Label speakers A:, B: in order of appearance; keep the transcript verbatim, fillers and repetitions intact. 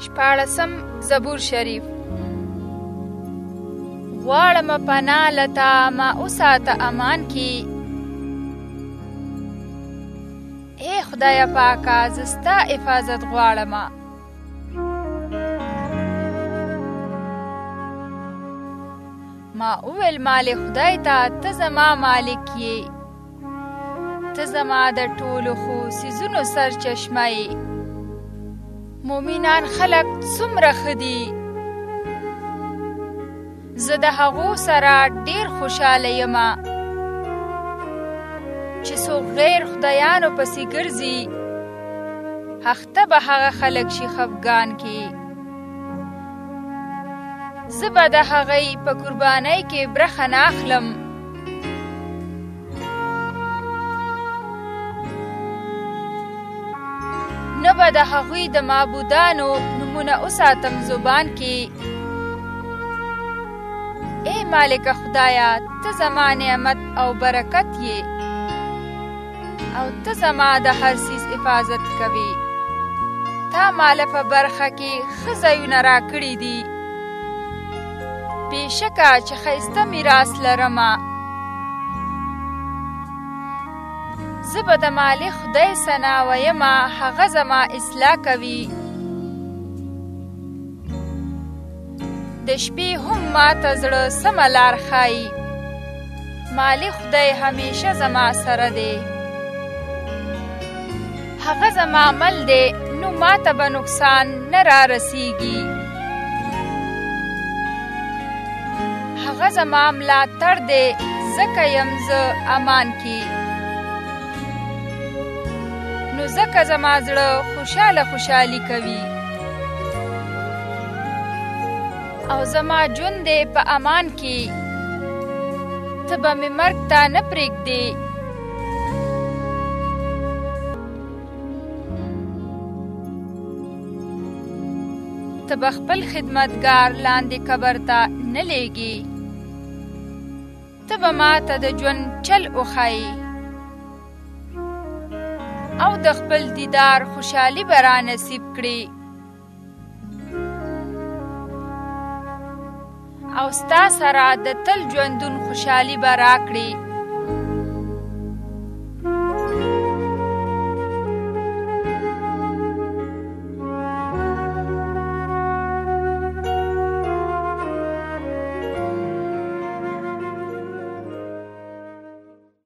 A: شپاړسم زبور شریف. غواړم پناه لتا ما وساته امان کی، اے خدای پاکا زستا حفاظت غواړم. ما اویل مال خدای ته ته زما مالک یې، ته زما د ټولو خو سیزونو سرچشمه یې. مومنان خلق څومره ښه دي، زه د هغو سره ډیر خوشحاله یم. چې څوک غیر خدایانو پسې ګرځي، هخته به هغه خلک شي خفګان کې. زه به د هغوی په قربانۍ کې برخه نه اخلم. نه به د هغوی د معبودانو نومونه وساتم زبان کې. ای مالک خدایا، ته زما نعمت او برکت یې، او ته زما د هر څیز حفاظت کوي. تا ماله په برخه کې ښه ځایونه راکړي دي، بېشکه چې ښایسته میراث لرمه. زه به د مالک خدای ثنا ویمه، هغه زما اصلاح کوي. د شپې هم ماته زړه سمه لار ښایي. مالک خدای همیشه زما سره دی. هغه زما عمل دی، نو ماته به نقصان نه را رسیږي. هغه زما ملاتړ دی، ځکه یم زه امان کې. نو ځکه زما زړه خوشحاله خوشحالي کوي، او زما ژوند دی په امان کې. ته به مې مرګ ته نه پرېږدې. ته به خپل خدمتګار لاندې قبر ته نه لیږې. ته به ماته د ژوند چل وښایې، او د خپل دیدار خوشحالي به را نصیب کړې. او ستا سره د تل ژوندون خوشحالي به راکړې.